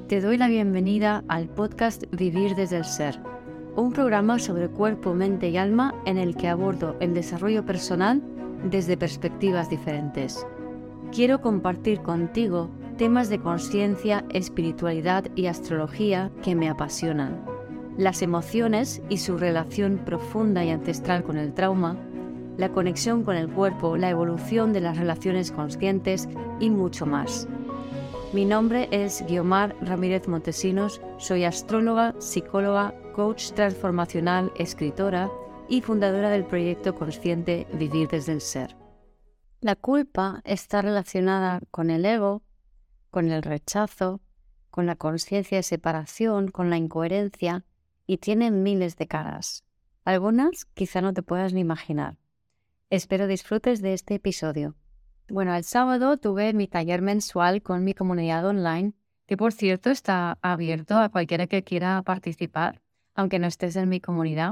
Te doy la bienvenida al podcast Vivir desde el Ser, un programa sobre cuerpo, mente y alma en el que abordo el desarrollo personal desde perspectivas diferentes. Quiero compartir contigo temas de conciencia, espiritualidad y astrología que me apasionan, las emociones y su relación profunda y ancestral con el trauma, la conexión con el cuerpo, la evolución de las relaciones conscientes y mucho más. Mi nombre es Guiomar Ramírez Montesinos, soy astróloga, psicóloga, coach transformacional, escritora y fundadora del proyecto consciente Vivir desde el Ser. La culpa está relacionada con el ego, con el rechazo, con la conciencia de separación, con la incoherencia y tiene miles de caras. Algunas quizá no te puedas ni imaginar. Espero disfrutes de este episodio. Bueno, el sábado tuve mi taller mensual con mi comunidad online, que por cierto está abierto a cualquiera que quiera participar, aunque no estés en mi comunidad.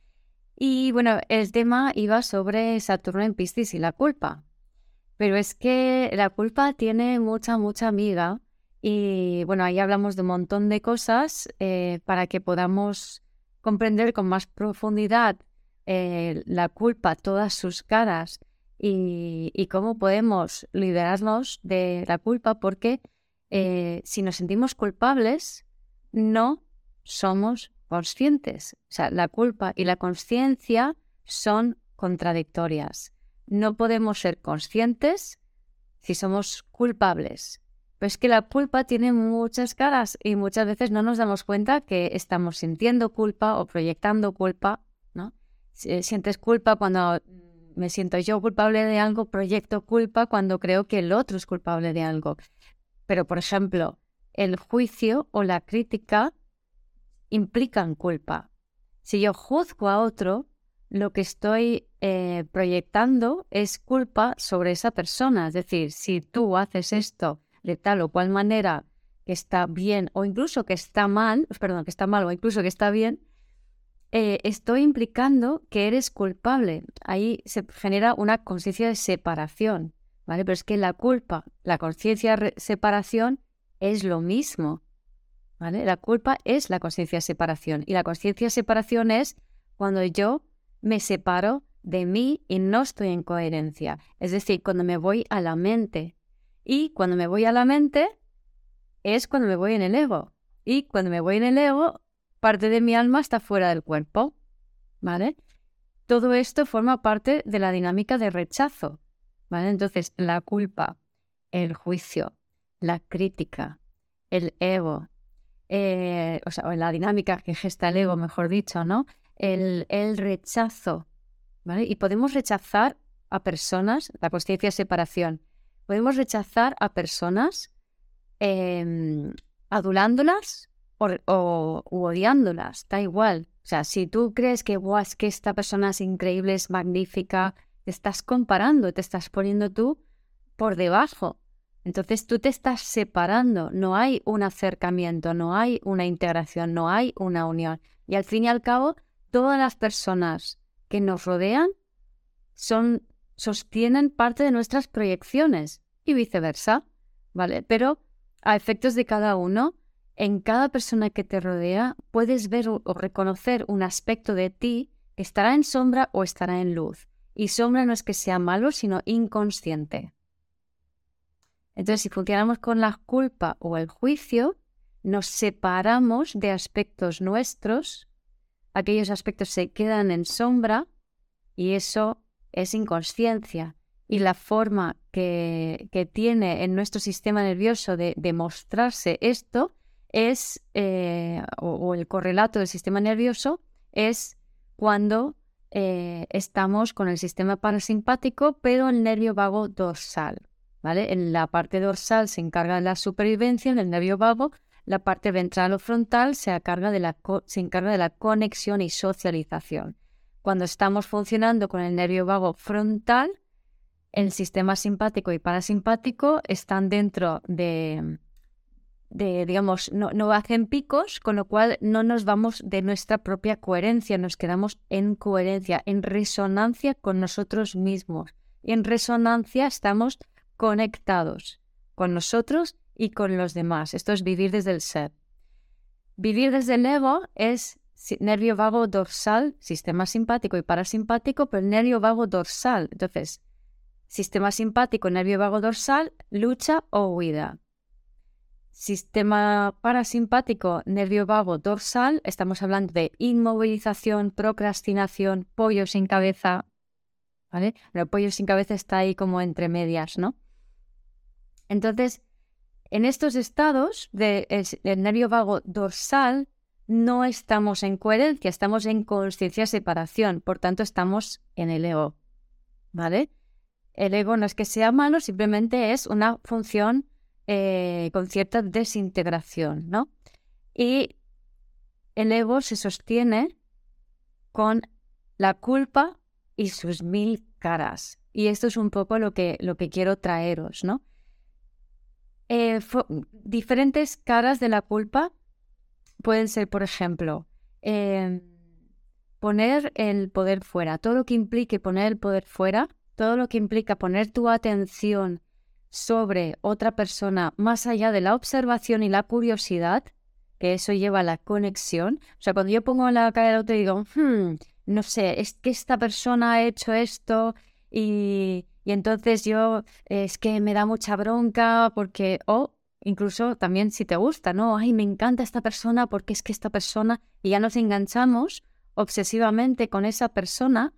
Y bueno, el tema iba sobre Saturno en Piscis y la culpa. Pero es que la culpa tiene mucha amiga y bueno, ahí hablamos de un montón de cosas para que podamos comprender con más profundidad la culpa, todas sus caras y cómo podemos liberarnos de la culpa, porque si nos sentimos culpables no somos conscientes. O sea, la culpa y la consciencia son contradictorias. No podemos ser conscientes si somos culpables. Pero es que la culpa tiene muchas caras y muchas veces no nos damos cuenta que estamos sintiendo culpa o proyectando culpa, ¿no? Sientes culpa cuando me siento yo culpable de algo, proyecto culpa cuando creo que el otro es culpable de algo. Pero, por ejemplo, el juicio o la crítica implican culpa. Si yo juzgo a otro, lo que estoy proyectando es culpa sobre esa persona. Es decir, si tú haces esto de tal o cual manera que está bien o incluso que está mal, que está mal o incluso que está bien, estoy implicando que eres culpable. Ahí se genera una conciencia de separación, ¿vale? Pero es que la culpa, la conciencia de separación es lo mismo, ¿vale? La culpa es la conciencia de separación y la conciencia de separación es cuando yo me separo de mí y no estoy en coherencia. Es decir, cuando me voy a la mente. Y cuando me voy a la mente es cuando me voy en el ego. Y cuando me voy en el ego, parte de mi alma está fuera del cuerpo, ¿vale? Todo esto forma parte de la dinámica de rechazo, ¿vale? Entonces, la culpa, el juicio, la crítica, el ego, o la dinámica que gesta el ego, mejor dicho, ¿no? El rechazo, ¿vale? Y podemos rechazar a personas, la conciencia de separación, podemos rechazar a personas adulándolas o odiándolas, da igual. O sea, si tú crees que, es que esta persona es increíble, es magnífica, te estás comparando, te estás poniendo tú por debajo. Entonces tú te estás separando, no hay un acercamiento, no hay una integración, no hay una unión. Y al fin y al cabo, todas las personas que nos rodean sostienen parte de nuestras proyecciones y viceversa, ¿vale? Pero a efectos de cada uno, en cada persona que te rodea puedes ver o reconocer un aspecto de ti que estará en sombra o estará en luz. Y sombra no es que sea malo, sino inconsciente. Entonces, si funcionamos con la culpa o el juicio, nos separamos de aspectos nuestros, aquellos aspectos se quedan en sombra y eso es inconsciencia. Y la forma que tiene en nuestro sistema nervioso de mostrarse esto es, o el correlato del sistema nervioso es cuando estamos con el sistema parasimpático, pero el nervio vago dorsal, ¿vale? En la parte dorsal se encarga de la supervivencia, en el nervio vago, la parte ventral o frontal se encarga de la conexión y socialización. Cuando estamos funcionando con el nervio vago frontal, el sistema simpático y parasimpático están dentro digamos, no hacen picos, con lo cual no nos vamos de nuestra propia coherencia, nos quedamos en coherencia, en resonancia con nosotros mismos. Y en resonancia estamos conectados con nosotros y con los demás. Esto es vivir desde el ser. Vivir desde el ego es nervio vago dorsal, sistema simpático y parasimpático, pero el nervio vago dorsal. Entonces, sistema simpático, nervio vago dorsal, lucha o huida. Sistema parasimpático, nervio vago dorsal, estamos hablando de inmovilización, procrastinación, pollo sin cabeza, ¿vale? El pollo sin cabeza está ahí como entre medias, ¿no? Entonces, en estos estados del nervio vago dorsal no estamos en coherencia, estamos en consciencia separación, por tanto estamos en el ego, ¿vale? El ego no es que sea malo, simplemente es una función con cierta desintegración, ¿no? Y el ego se sostiene con la culpa y sus 1000 caras. Y esto es un poco lo que quiero traeros, ¿no? Diferentes caras de la culpa pueden ser, por ejemplo, poner el poder fuera. Todo lo que implique poner el poder fuera, todo lo que implica poner tu atención sobre otra persona más allá de la observación y la curiosidad, que eso lleva a la conexión. O sea, cuando yo pongo la cara del otro y digo, no sé, es que esta persona ha hecho esto y entonces yo es que me da mucha bronca porque, o incluso también si te gusta, ¿no? Ay, me encanta esta persona porque es que esta persona, y ya nos enganchamos obsesivamente con esa persona,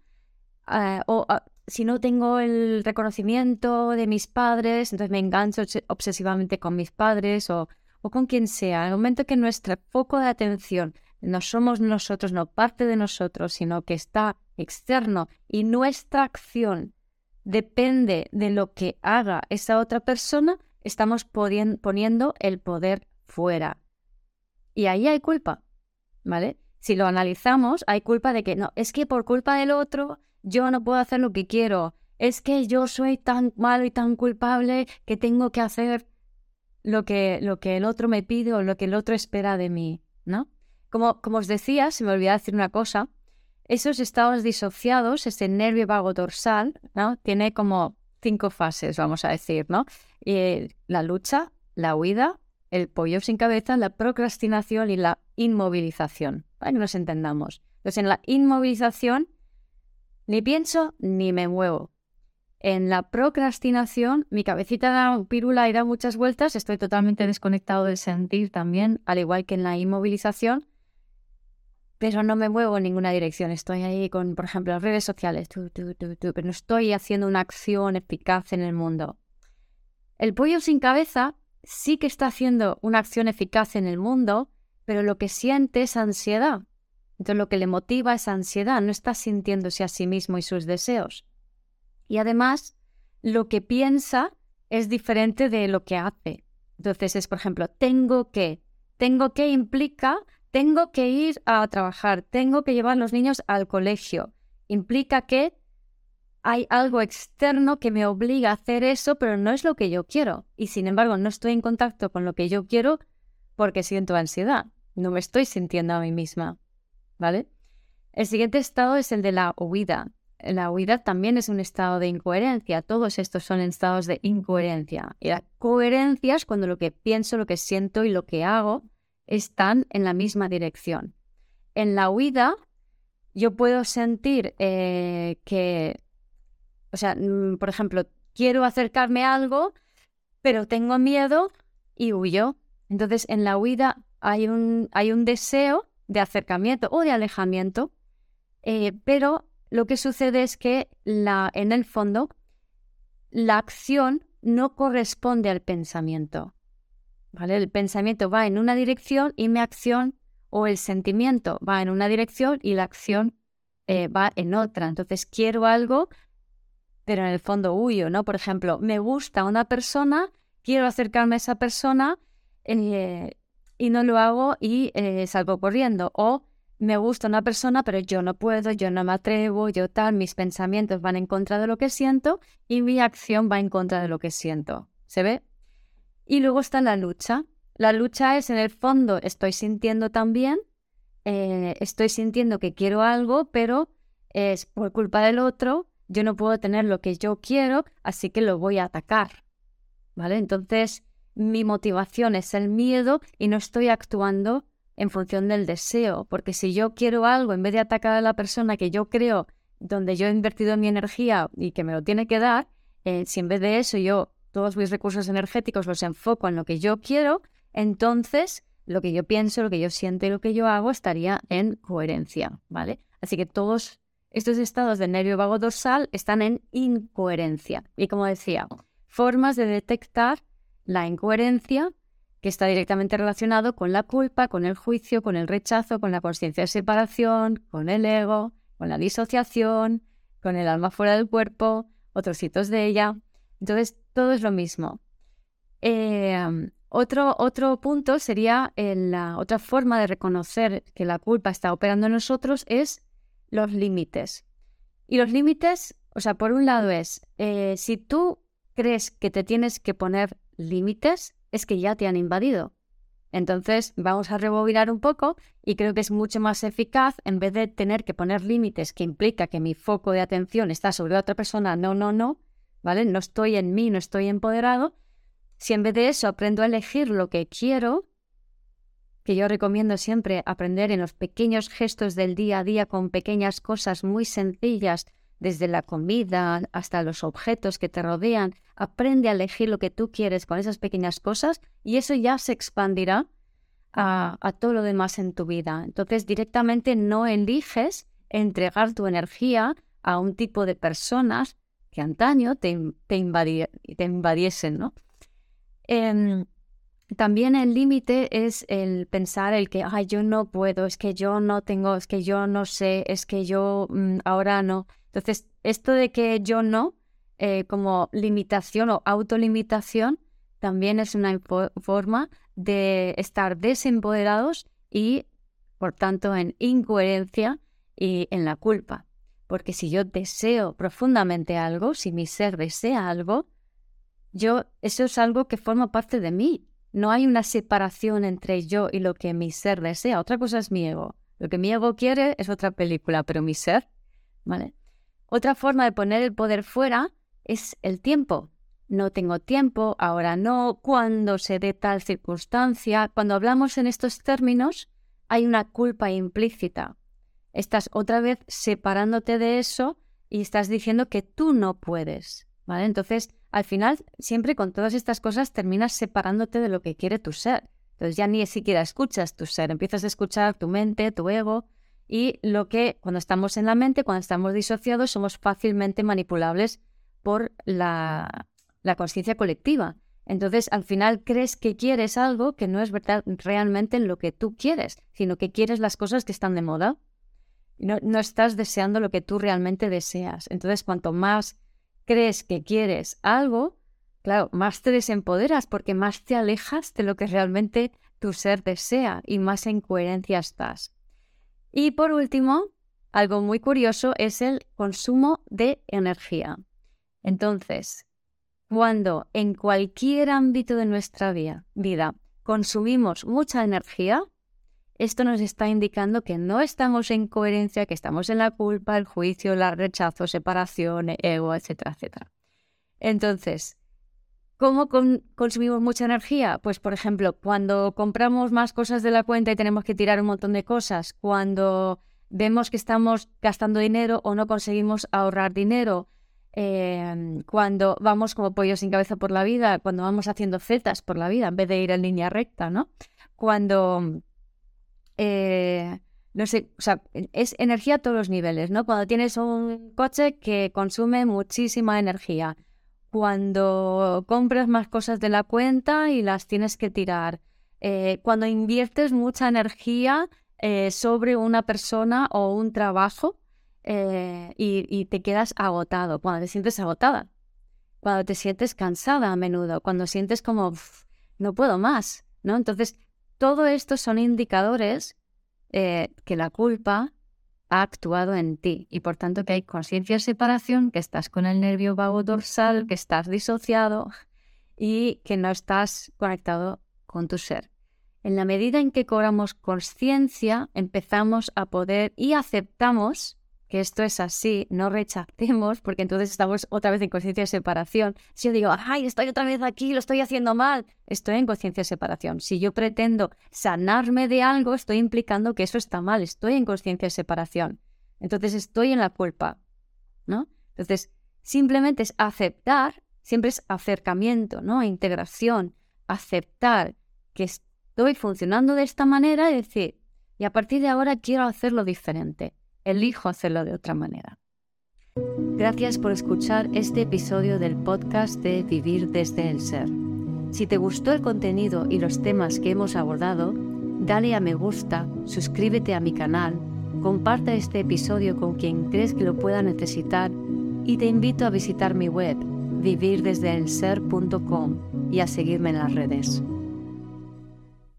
si no tengo el reconocimiento de mis padres, entonces me engancho obsesivamente con mis padres o con quien sea. En el momento que nuestro foco de atención no somos nosotros, no parte de nosotros, sino que está externo y nuestra acción depende de lo que haga esa otra persona, estamos poniendo el poder fuera. Y ahí hay culpa, ¿vale? Si lo analizamos, hay culpa de que no, es que por culpa del otro yo no puedo hacer lo que quiero. Es que yo soy tan malo y tan culpable que tengo que hacer lo que el otro me pide o lo que el otro espera de mí, ¿no? Como os decía, se me olvidó decir una cosa, esos estados disociados, ese nervio vago dorsal, ¿no? Tiene como 5 fases, vamos a decir, ¿no? La lucha, la huida, el pollo sin cabeza, la procrastinación y la inmovilización, para que nos entendamos. Entonces, en la inmovilización, ni pienso ni me muevo. En la procrastinación, mi cabecita da pirula y da muchas vueltas, estoy totalmente desconectado del sentir también, al igual que en la inmovilización, pero no me muevo en ninguna dirección. Estoy ahí con, por ejemplo, las redes sociales, pero no estoy haciendo una acción eficaz en el mundo. El pollo sin cabeza sí que está haciendo una acción eficaz en el mundo, pero lo que siente es ansiedad. Entonces lo que le motiva es ansiedad, no está sintiéndose a sí mismo y sus deseos. Y además, lo que piensa es diferente de lo que hace. Entonces es, por ejemplo, tengo que implica, tengo que ir a trabajar, tengo que llevar a los niños al colegio. Implica que hay algo externo que me obliga a hacer eso, pero no es lo que yo quiero. Y sin embargo, no estoy en contacto con lo que yo quiero porque siento ansiedad. No me estoy sintiendo a mí misma, ¿vale? El siguiente estado es el de la huida. La huida también es un estado de incoherencia. Todos estos son estados de incoherencia. Y la coherencia es cuando lo que pienso, lo que siento y lo que hago están en la misma dirección. En la huida, yo puedo sentir por ejemplo, quiero acercarme a algo, pero tengo miedo y huyo. Entonces, en la huida hay un deseo de acercamiento o de alejamiento, pero lo que sucede es que en el fondo la acción no corresponde al pensamiento, ¿vale? El pensamiento va en una dirección y mi acción o el sentimiento va en una dirección y la acción va en otra. Entonces quiero algo, pero en el fondo huyo, ¿no? Por ejemplo, me gusta una persona, quiero acercarme a esa persona y no lo hago y salgo corriendo. O me gusta una persona, pero yo no puedo, yo no me atrevo, mis pensamientos van en contra de lo que siento y mi acción va en contra de lo que siento. ¿Se ve? Y luego está la lucha. La lucha es, en el fondo, estoy sintiendo también, estoy sintiendo que quiero algo, pero es por culpa del otro, yo no puedo tener lo que yo quiero, así que lo voy a atacar, ¿vale? Entonces, mi motivación es el miedo y no estoy actuando en función del deseo. Porque si yo quiero algo, en vez de atacar a la persona que yo creo, donde yo he invertido mi energía y que me lo tiene que dar, si en vez de eso yo todos mis recursos energéticos los enfoco en lo que yo quiero, entonces lo que yo pienso, lo que yo siento y lo que yo hago estaría en coherencia, ¿vale? Así que todos estos estados del nervio vago dorsal están en incoherencia. Y como decía, formas de detectar la incoherencia, que está directamente relacionado con la culpa, con el juicio, con el rechazo, con la consciencia de separación, con el ego, con la disociación, con el alma fuera del cuerpo, otros hitos de ella. Entonces, todo es lo mismo. Otro punto sería la otra forma de reconocer que la culpa está operando en nosotros es los límites. Y los límites, o sea, por un lado es, si tú crees que te tienes que poner límites, es que ya te han invadido. Entonces, vamos a rebobinar un poco y creo que es mucho más eficaz, en vez de tener que poner límites que implica que mi foco de atención está sobre otra persona, no, ¿vale? No estoy en mí, no estoy empoderado. Si en vez de eso aprendo a elegir lo que quiero, que yo recomiendo siempre aprender en los pequeños gestos del día a día con pequeñas cosas muy sencillas, desde la comida hasta los objetos que te rodean, aprende a elegir lo que tú quieres con esas pequeñas cosas y eso ya se expandirá a todo lo demás en tu vida. Entonces directamente no eliges entregar tu energía a un tipo de personas que antaño te invadiesen, ¿no? También el límite es el pensar el que yo no puedo, es que yo no tengo, es que yo no sé, es que yo ahora no. Entonces, esto de que yo no, como limitación o autolimitación, también es una forma de estar desempoderados y, por tanto, en incoherencia y en la culpa. Porque si yo deseo profundamente algo, si mi ser desea algo, eso es algo que forma parte de mí. No hay una separación entre yo y lo que mi ser desea. Otra cosa es mi ego. Lo que mi ego quiere es otra película, pero mi ser, ¿vale? Otra forma de poner el poder fuera es el tiempo. No tengo tiempo, ahora no, cuando se dé tal circunstancia. Cuando hablamos en estos términos, hay una culpa implícita. Estás otra vez separándote de eso y estás diciendo que tú no puedes, ¿vale? Entonces, al final, siempre con todas estas cosas terminas separándote de lo que quiere tu ser. Entonces ya ni siquiera escuchas tu ser, empiezas a escuchar tu mente, tu ego, y cuando estamos en la mente, cuando estamos disociados, somos fácilmente manipulables por la consciencia colectiva. Entonces, al final crees que quieres algo que no es verdad realmente lo que tú quieres, sino que quieres las cosas que están de moda. No estás deseando lo que tú realmente deseas. Entonces, cuanto más crees que quieres algo, claro, más te desempoderas porque más te alejas de lo que realmente tu ser desea y más en coherencia estás. Y por último, algo muy curioso es el consumo de energía. Entonces, cuando en cualquier ámbito de nuestra vida consumimos mucha energía, esto nos está indicando que no estamos en coherencia, que estamos en la culpa, el juicio, el rechazo, separación, ego, etcétera, etcétera. Entonces, ¿cómo consumimos mucha energía? Pues, por ejemplo, cuando compramos más cosas de la cuenta y tenemos que tirar un montón de cosas, cuando vemos que estamos gastando dinero o no conseguimos ahorrar dinero, cuando vamos como pollos sin cabeza por la vida, cuando vamos haciendo zetas por la vida en vez de ir en línea recta, ¿no? Cuando... no sé, o sea, es energía a todos los niveles, ¿no? Cuando tienes un coche que consume muchísima energía, cuando compras más cosas de la cuenta y las tienes que tirar, cuando inviertes mucha energía sobre una persona o un trabajo y te quedas agotado, cuando te sientes agotada, cuando te sientes cansada a menudo, cuando sientes como no puedo más, ¿no? Entonces, todo esto son indicadores que la culpa ha actuado en ti y por tanto que hay conciencia de separación, que estás con el nervio vago dorsal, que estás disociado y que no estás conectado con tu ser. En la medida en que cobramos conciencia, empezamos a poder y aceptamos que esto es así, no rechacemos, porque entonces estamos otra vez en conciencia de separación. Si yo digo, ¡ay, estoy otra vez aquí, lo estoy haciendo mal! Estoy en conciencia de separación. Si yo pretendo sanarme de algo, estoy implicando que eso está mal, estoy en conciencia de separación. Entonces estoy en la culpa, ¿no? Entonces, simplemente es aceptar, siempre es acercamiento, ¿no? Integración, aceptar que estoy funcionando de esta manera y decir, y a partir de ahora quiero hacerlo diferente. Elijo hacerlo de otra manera. Gracias por escuchar este episodio del podcast de Vivir desde el Ser. Si te gustó el contenido y los temas que hemos abordado, dale a me gusta, suscríbete a mi canal, comparte este episodio con quien crees que lo pueda necesitar y te invito a visitar mi web, vivirdesdeelser.com y a seguirme en las redes.